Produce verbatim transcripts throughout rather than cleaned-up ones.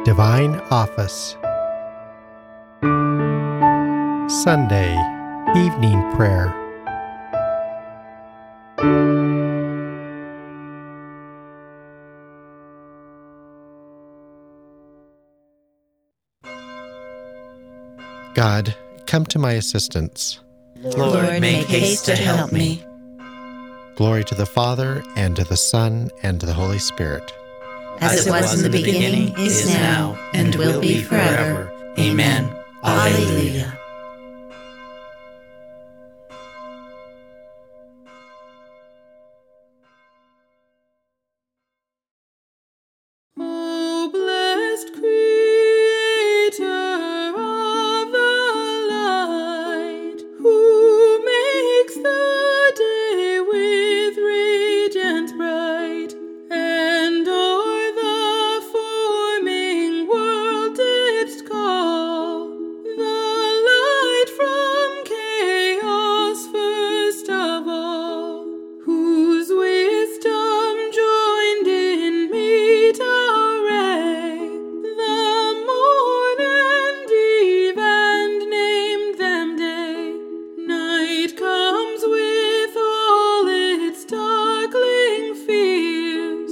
Divine Office. Sunday Evening Prayer. God, come to my assistance. Lord, make haste to help me. Glory to the Father, and to the Son, and to the Holy Spirit. As it was in the beginning, is now, and will be forever. Amen. Alleluia. O blessed Creator of the light, who makes the day with radiance bright, and o'er the forming world didst call the light from chaos first of all, whose wisdom joined in meet array the morn and eve, and named them day. Night comes with all its darkling fears.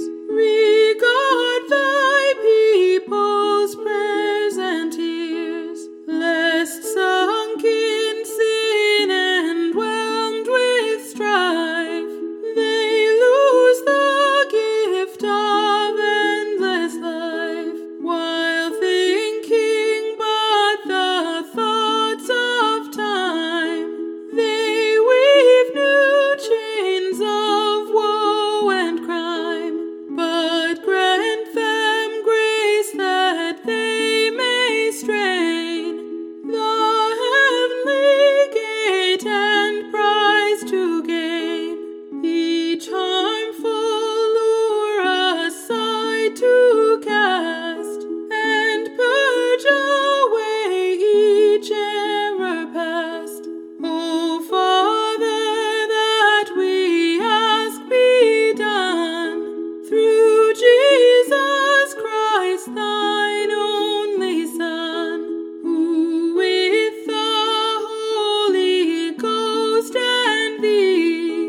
Regard thy people's prayers and tears, lest sunk in sin and whelmed with strife, they lose the gift of endless life, while thinking but the thoughts of time, they weave new chains of woe and crime. But grant them grace that they may strain the heavenly gate and prize to gain, each harmful lure aside to cast, and purge away each error past. O Father, that we ask be done, through Jesus Christ, thine only Son, who with the Holy Ghost and thee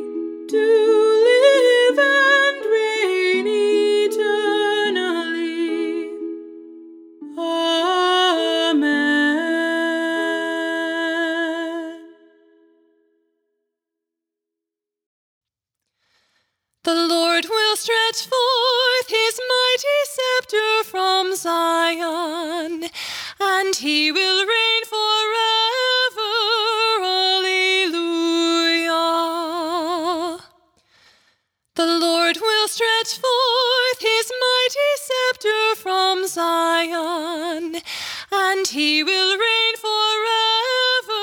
do live and reign eternally. Amen. The Lord will stretch forth his mighty scepter from Zion, and he will reign forever. Alleluia. The Lord will stretch forth his mighty scepter from Zion, and he will reign forever.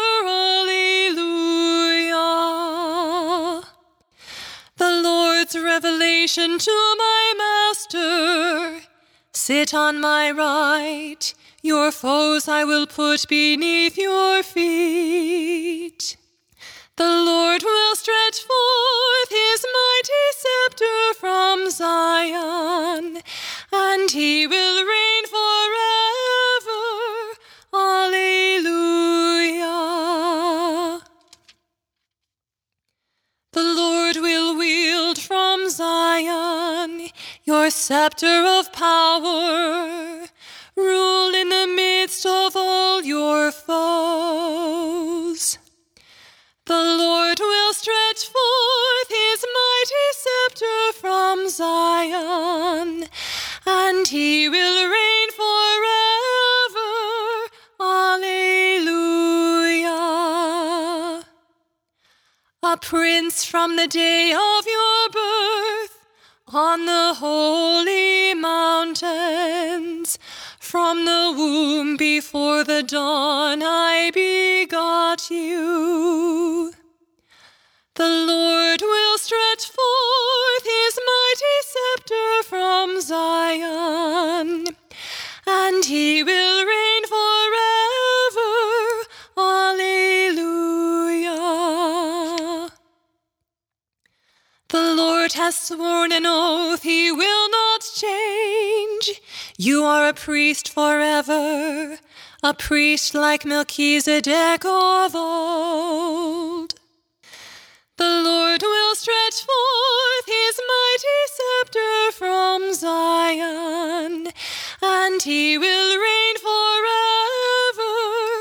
Alleluia. The Lord's revelation to my master. Sit on my right, your foes I will put beneath your feet. The Lord will stretch forth his mighty scepter from Zion, and he will reign forever. Alleluia. The Lord will wield from Zion your scepter of power. Rule in the midst of all your foes. The Lord will stretch forth his mighty scepter from Zion, and he will reign forever. Alleluia. A prince from the day of your birth, on the holy mountains, from the womb before the dawn I begot you. The Lord will stretch forth his mighty scepter from Zion, and he will reign forever. Alleluia. The Lord has sworn an oath he will not change. You are a priest forever, a priest like Melchizedek of old. The Lord will stretch forth his mighty scepter from Zion, and he will reign forever.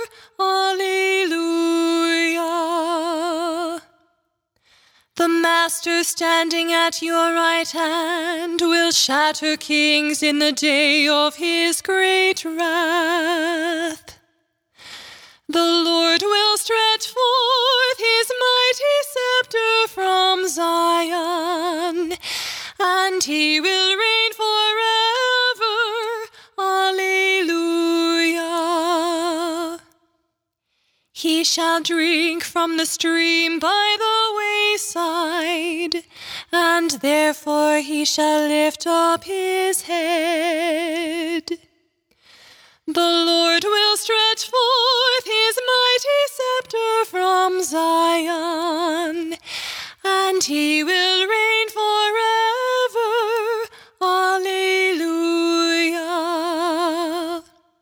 Alleluia. The Master standing at your right hand will shatter kings in the day of his great wrath. The Lord will stretch forth his mighty scepter from Zion, and he will reign forever. Alleluia. He shall drink from the stream by the wayside, and therefore he shall lift up his head. The Lord will stretch forth his mighty scepter from Zion, and he will reign forever. Alleluia.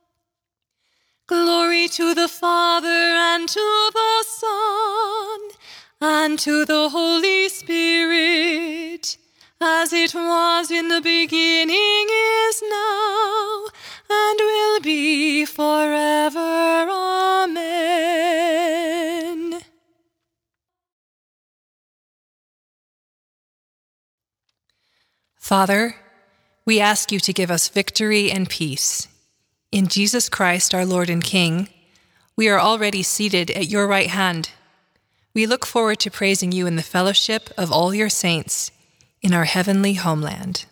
Glory to the Father, and to the Son, and to the Holy Spirit, as it was in the beginning, is now, and will be forever. Amen. Father, we ask you to give us victory and peace. In Jesus Christ, our Lord and King, we are already seated at your right hand. We look forward to praising you in the fellowship of all your saints in our heavenly homeland.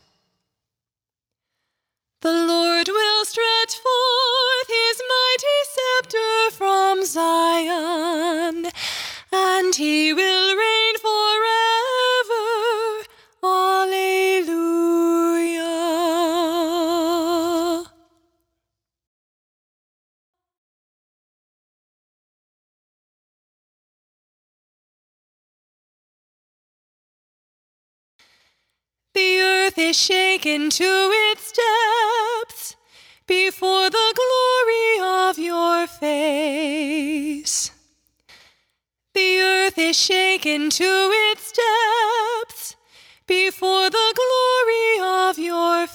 The Lord will stretch forth his mighty scepter from Zion, and he will reign forever. Alleluia. The earth is shaken to its depths before the glory of your face. The earth is shaken to its depths before the glory of your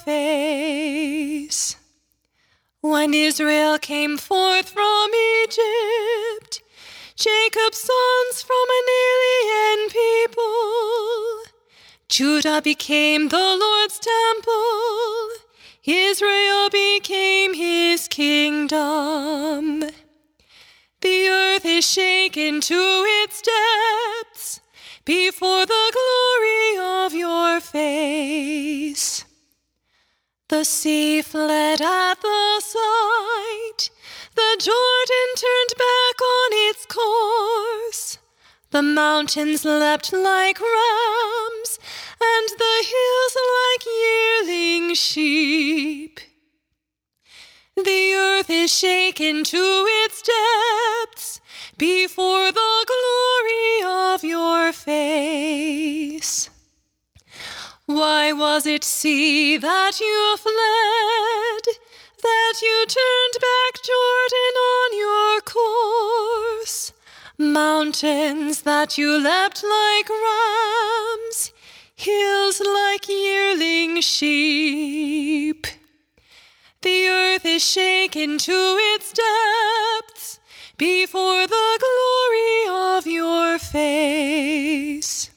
face. When Israel came forth from Egypt, Jacob's sons from an alien people, Judah became the Lord's temple, Israel became his kingdom. The earth is shaken to its depths before the glory of your face. The sea fled at the sight, the Jordan turned back on its course. The mountains leapt like rams, and the hills like yearling sheep. The earth is shaken to its depths before the glory of your face. Why was it, sea, that you fled, that you turned back Jordan on your course? Mountains, that you leapt like rams, hills like yearling sheep. The earth is shaken to its depths before the glory of your face.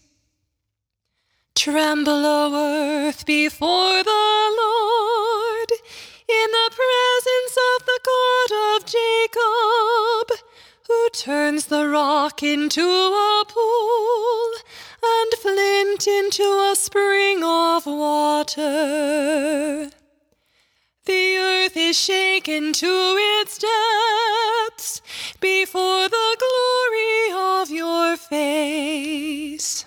Tremble, O earth, before the Lord, in the presence of the God of Jacob, who turns the rock into a pool and flint into a spring of water. The earth is shaken to its depths before the glory of your face.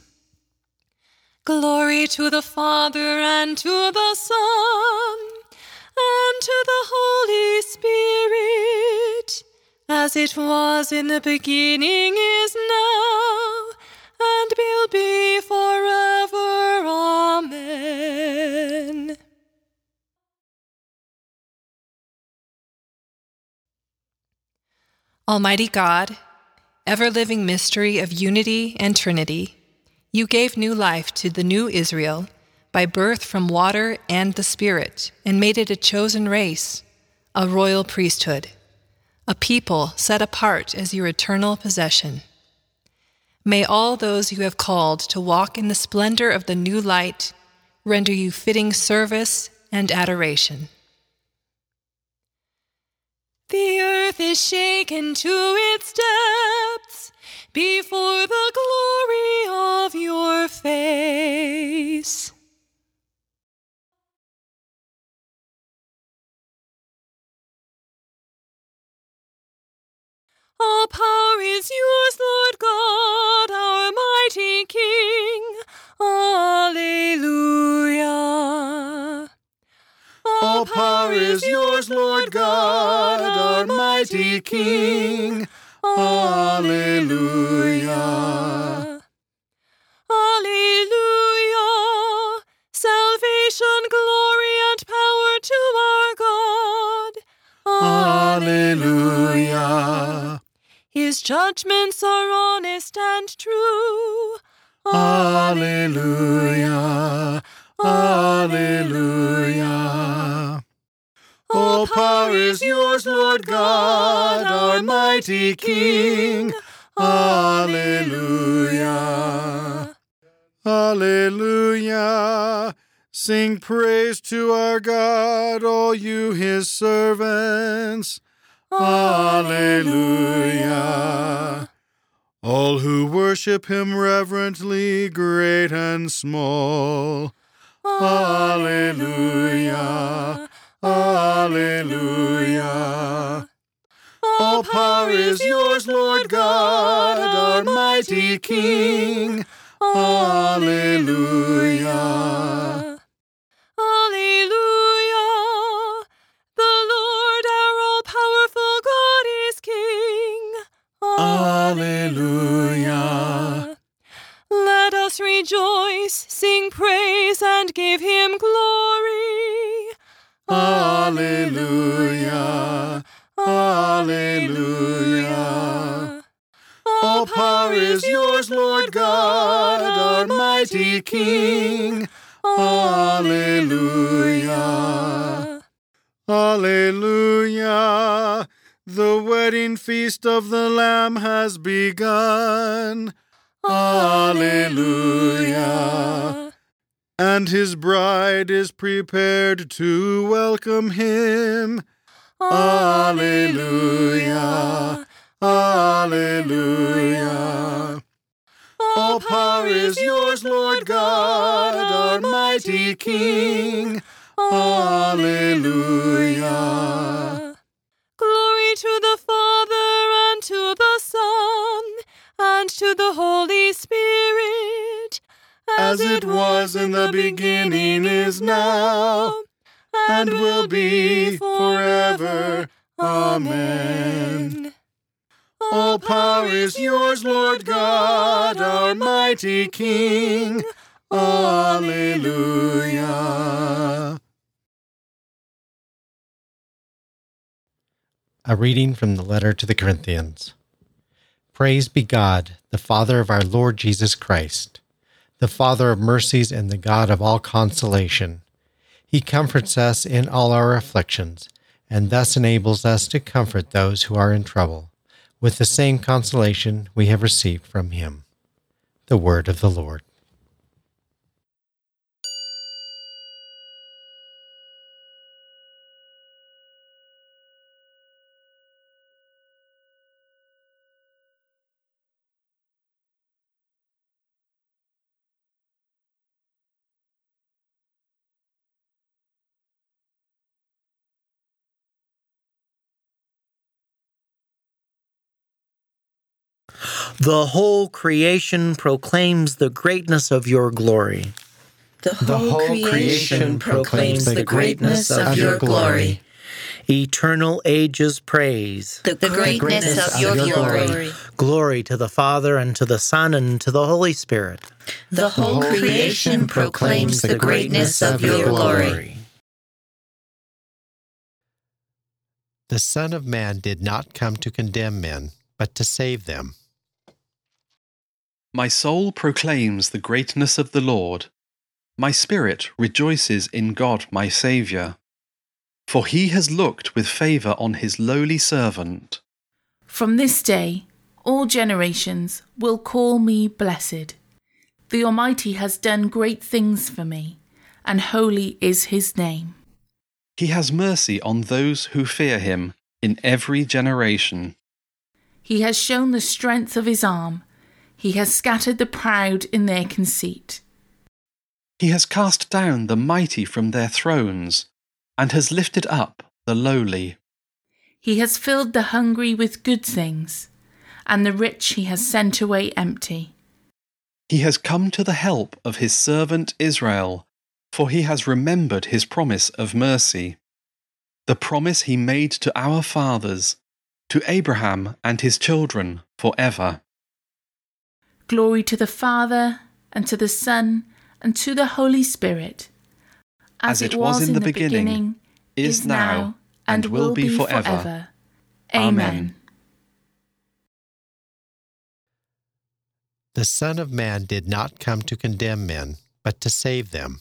Glory to the Father, and to the Son, and to the Holy Spirit, as it was in the beginning, is now, and will be forever. Amen. Almighty God, ever-living mystery of unity and Trinity, you gave new life to the new Israel by birth from water and the Spirit, and made it a chosen race, a royal priesthood, a people set apart as your eternal possession. May all those you have called to walk in the splendor of the new light render you fitting service and adoration. The earth is shaken to its depths before the glory of your face. All power is yours, Lord God, our mighty King. Alleluia. All power is yours, Lord God, our mighty King. Alleluia. Alleluia. Salvation, glory, and power to our God. Alleluia. His judgments are honest and true. Alleluia. Alleluia. All power is yours, Lord God, our mighty King. Alleluia. Alleluia. Sing praise to our God, all you his servants. Alleluia. All who worship him reverently, great and small. Alleluia. Alleluia. All power is yours, Lord God, our mighty King. Alleluia. Alleluia. The Lord, our all-powerful God, is King. Alleluia. Let us rejoice, sing praise, and give him glory. Alleluia. Alleluia. All power is yours, Lord God, our mighty King. Alleluia. Alleluia. The wedding feast of the Lamb has begun. Alleluia. And his bride is prepared to welcome him. Alleluia. Alleluia. All power is yours, Lord God, our mighty King. Alleluia. Glory to the Father, and to the Son, and to the Holy Spirit, as it was in the beginning, is now, and will be forever. Amen. All power is yours, Lord God, our mighty King. Alleluia. A reading from the letter to the Corinthians. Praise be God, the Father of our Lord Jesus Christ, the Father of mercies and the God of all consolation. He comforts us in all our afflictions, and thus enables us to comfort those who are in trouble, with the same consolation we have received from him. The word of the Lord. The whole creation proclaims the greatness of your glory. The whole, the whole creation, creation proclaims the greatness of your glory. Eternal ages praise the, the greatness, greatness of your, your glory. glory. Glory to the Father, and to the Son, and to the Holy Spirit. The whole creation proclaims the greatness of your glory. The Son of Man did not come to condemn men, but to save them. My soul proclaims the greatness of the Lord. My spirit rejoices in God my Saviour. For he has looked with favour on his lowly servant. From this day, all generations will call me blessed. The Almighty has done great things for me, and holy is his name. He has mercy on those who fear him in every generation. He has shown the strength of his arm. He has scattered the proud in their conceit. He has cast down the mighty from their thrones, and has lifted up the lowly. He has filled the hungry with good things, and the rich he has sent away empty. He has come to the help of his servant Israel, for he has remembered his promise of mercy, the promise he made to our fathers, to Abraham and his children forever. Glory to the Father, and to the Son, and to the Holy Spirit, as, As it was in the beginning, beginning, is now, and will be forever. Amen. The Son of Man did not come to condemn men, but to save them.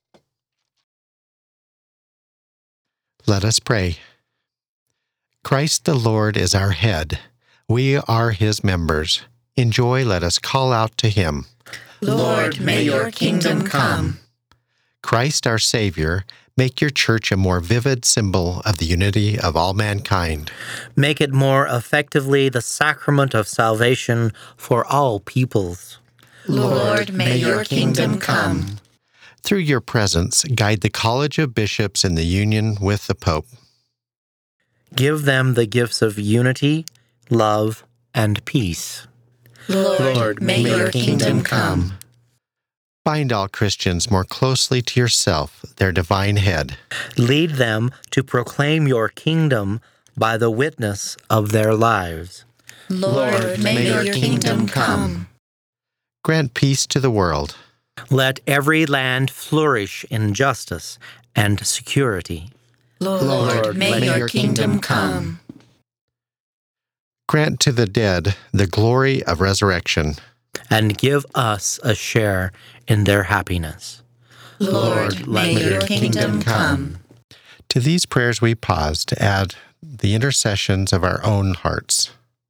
Let us pray. Christ the Lord is our head. We are his members. In joy, let us call out to him. Lord, may your kingdom come. Christ our Savior, make your church a more vivid symbol of the unity of all mankind. Make it more effectively the sacrament of salvation for all peoples. Lord, may your kingdom come. Through your presence, guide the College of Bishops in the union with the Pope. Give them the gifts of unity, love, and peace. Lord, may your kingdom come. Bind all Christians more closely to yourself, their divine head. Lead them to proclaim your kingdom by the witness of their lives. Lord, may your kingdom come. Grant peace to the world. Let every land flourish in justice and security. Lord, may your kingdom come. Grant to the dead the glory of resurrection. And give us a share in their happiness. Lord, may your kingdom come. To these prayers we pause to add the intercessions of our own hearts.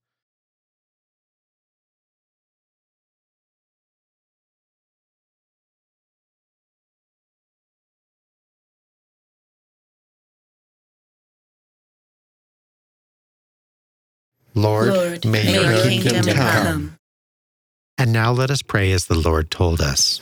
Lord, Lord, may, may your, your kingdom, kingdom come. come. And now let us pray as the Lord told us.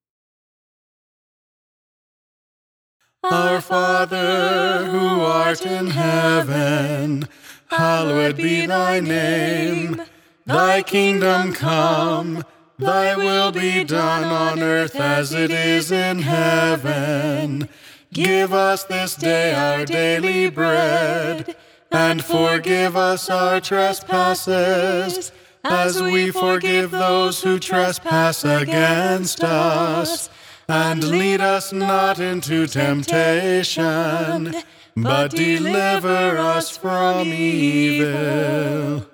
Our Father, who art in heaven, hallowed be thy name. Thy kingdom come, thy will be done on earth as it is in heaven. Give us this day our daily bread, and forgive us our trespasses, as we forgive those who trespass against us. And lead us not into temptation, but deliver us from evil.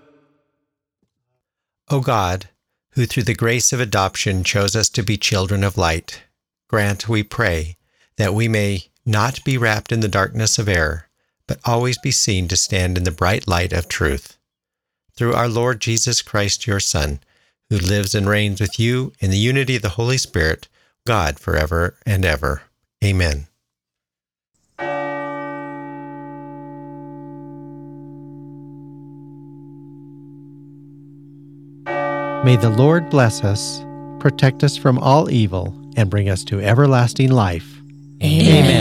O God, who through the grace of adoption chose us to be children of light, grant, we pray, that we may not be wrapped in the darkness of error, but always be seen to stand in the bright light of truth. Through our Lord Jesus Christ, your Son, who lives and reigns with you in the unity of the Holy Spirit, God, forever and ever. Amen. May the Lord bless us, protect us from all evil, and bring us to everlasting life. Amen.